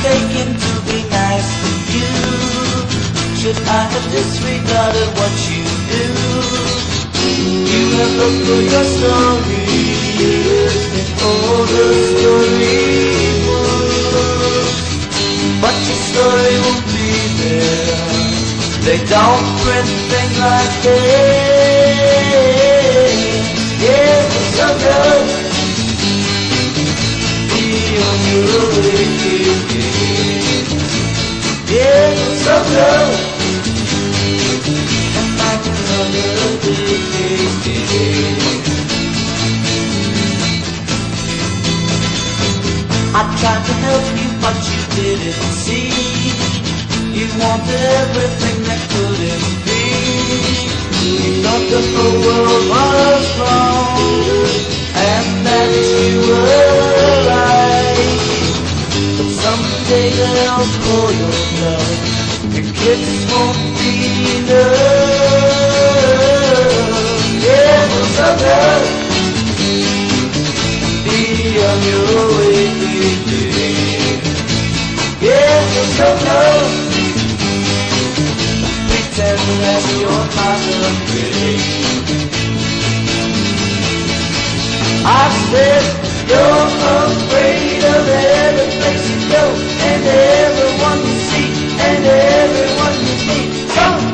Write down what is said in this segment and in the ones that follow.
faking to be nice to you? Should I have disregarded what you do? You have looked for your story in all the storybooks, but your story won't be there. They don't print things like this. Yes, it's so good. Be on your way. Yes, it's so good. And like another day. I tried to help you, but you didn't see. You wanted everything that couldn't be. You thought the whole world was wrong, and that you were right. But someday they'll call your bluff, and kids won't be enough. Yeah, it's so good. Be on your way. Yeah, it's so good. Pretend that you're not afraid. I said you're afraid of every place you go, and everyone you see, and everyone you meet. Come!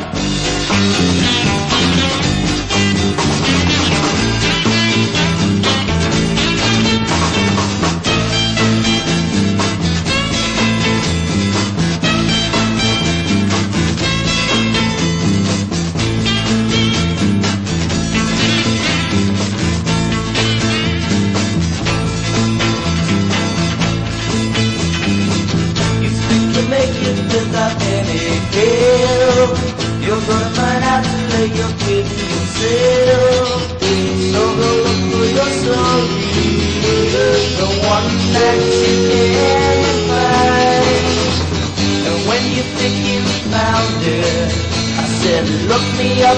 Without any guilt, you're gonna find out too late you're kidding yourself. So go look for your story, the one that you can find. And when you think you found it, I said look me up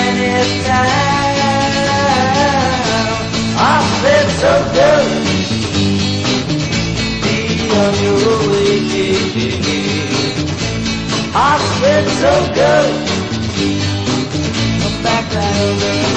anytime. I said so good. Be on your way. I said so good. Come back right over.